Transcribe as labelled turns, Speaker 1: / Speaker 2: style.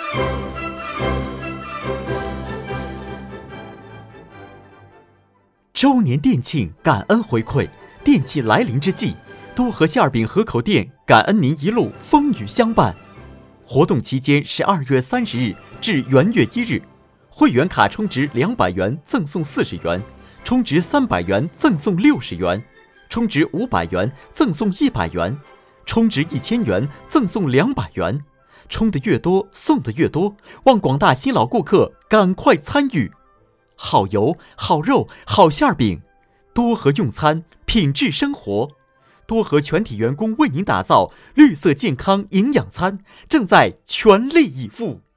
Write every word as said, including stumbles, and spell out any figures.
Speaker 1: 周年店庆，感恩回馈，店季来临之际，多和馅饼河口店感恩您一路风雨相伴。活动期间是二月三十日至元月一日，会员卡充值两百元赠送四十元，充值三百元赠送六十元，充值五百元赠送一百元，充值一千元赠送两百元，充的越多送的越多，望广大新老顾客赶快参与。好油好肉好馅饼，多和用餐品质生活，多和全体员工为您打造绿色健康营养餐，正在全力以赴。